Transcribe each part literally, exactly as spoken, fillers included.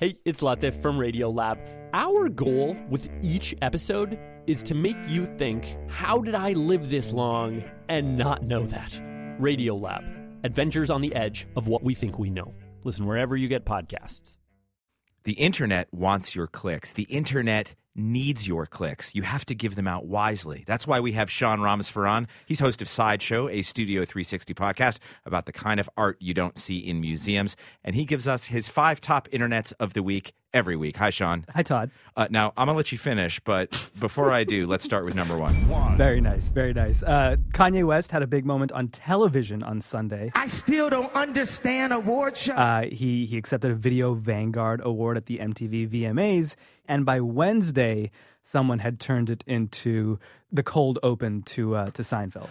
Hey, it's Latif from Radiolab. Our goal with each episode is to make you think, how did I live this long and not know that? Radiolab, adventures on the edge of what we think we know. Listen wherever you get podcasts. The internet wants your clicks. The internet needs your clicks. You have to give them out wisely. That's why we have Sean Rameswaran. He's host of Sideshow, a Studio three sixty podcast about the kind of art you don't see in museums. And he gives us his five top internets of the week every week. Hi, Sean. Hi, Todd. Uh, now, I'm going to let you finish, but before I do, let's start with number one. one. Very nice, very nice. Uh, Kanye West had a big moment on television on Sunday. I still don't understand award show. Uh, he, he accepted a Video Vanguard Award at the M T V V M As, and by Wednesday, someone had turned it into the cold open to uh, to Seinfeld.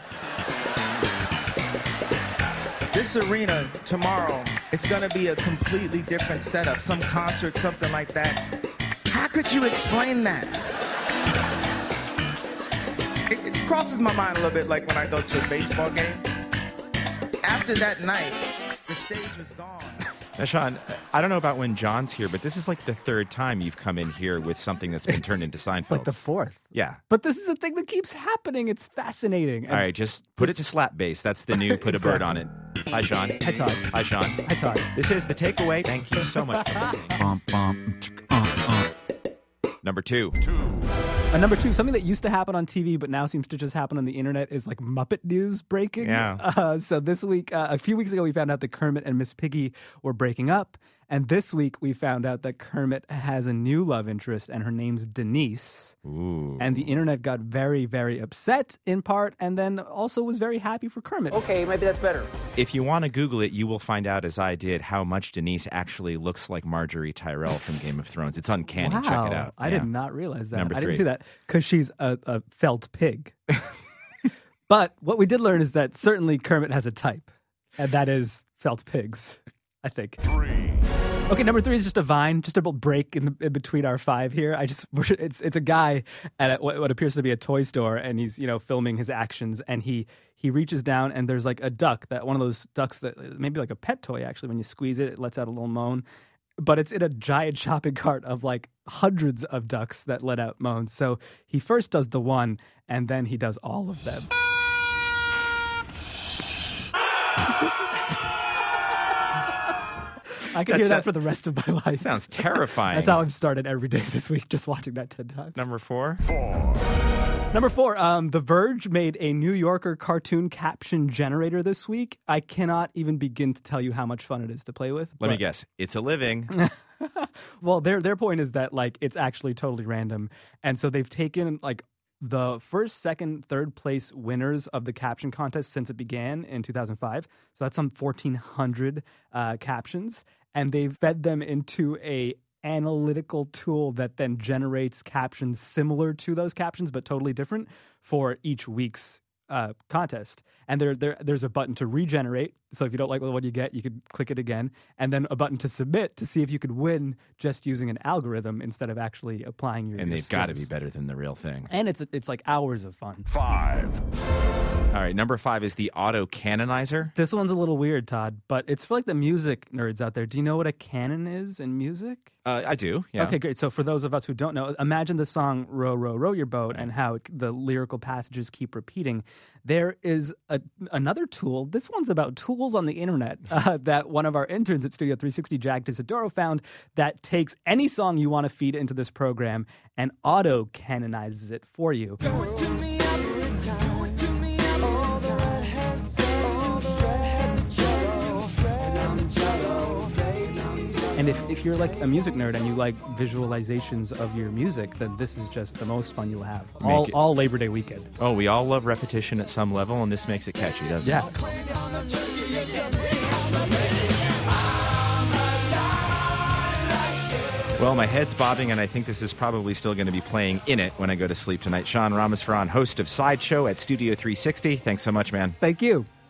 This arena tomorrow, it's going to be a completely different setup, some concert, something like that. How could you explain that? It, it crosses my mind a little bit like when I go to a baseball game. After that night, the stage was gone. Now, Sean, I don't know about when John's here, but this is like the third time you've come in here with something that's been It's turned into Seinfeld. Like the fourth. Yeah. But this is a thing that keeps happening. It's fascinating. All right, just put it to slap bass. That's the new put a bird on it. Hi, Sean. Hi, Todd. Hi, Sean. Hi, Todd. This is The Takeaway. Thank you so much for listening. Number two. Uh, number two, something that used to happen on T V but now seems to just happen on the internet is like Muppet news breaking. Yeah. Uh, so this week, uh, a few weeks ago, we found out that Kermit and Miss Piggy were breaking up. And this week, we found out that Kermit has a new love interest, and her name's Denise. Ooh. And the internet got very, very upset in part, and then also was very happy for Kermit. Okay, maybe that's better. If you want to Google it, you will find out, as I did, how much Denise actually looks like Marjorie Tyrell from Game of Thrones. It's uncanny. Wow. Check it out. I Yeah. did not realize that. Number I didn't three. see that because she's a, a felt pig. But what we did learn is that certainly Kermit has a type, and that is felt pigs, I think. Three. Okay, number three is just a vine, just a little break in, the, in between our five here. I just it's it's a guy at a, what, what appears to be a toy store, and he's you know filming his actions, and he he reaches down, and there's like a duck, that one of those ducks that maybe like a pet toy actually. When you squeeze it, it lets out a little moan. But it's in a giant shopping cart of like hundreds of ducks that let out moans. So he first does the one, and then he does all of them. I could That's hear that a- for the rest of my life. Sounds terrifying. That's how I've started every day this week, just watching that ten times. Number four. Number four, um, The Verge made a New Yorker cartoon caption generator this week. I cannot even begin to tell you how much fun it is to play with. Let me but- guess. It's a living. Well, their their point is that like it's actually totally random, and so they've taken like the first, second, third place winners of the caption contest since it began in two thousand five. So that's some fourteen hundred uh, captions, and they've fed them into a analytical tool that then generates captions similar to those captions but totally different for each week's uh, contest. And there, there, there's a button to regenerate. So if you don't like what you get, you could click it again. And then a button to submit to see if you could win just using an algorithm instead of actually applying your And your they've got to skills. be better than the real thing. And it's it's like hours of fun. All right, number five is the auto canonizer. This one's a little weird, Todd, but it's for like the music nerds out there. Do you know what a canon is in music? Uh, I do. Yeah. Okay, great. So for those of us who don't know, imagine the song "Row, Row, Row Your Boat" and how it, the lyrical passages keep repeating. There is a, another tool. This one's about tools on the internet uh, that one of our interns at Studio three sixty, Jack Disadoro, found that takes any song you want to feed into this program and auto canonizes it for you. And if, if you're like a music nerd and you like visualizations of your music, then this is just the most fun you'll have. All, it- all Labor Day weekend. Oh, we all love repetition at some level, and this makes it catchy, doesn't Yeah. it? Well, my head's bobbing, and I think this is probably still going to be playing in it when I go to sleep tonight. Sean Rameswaran, host of Sideshow at Studio three sixty. Thanks so much, man. Thank you.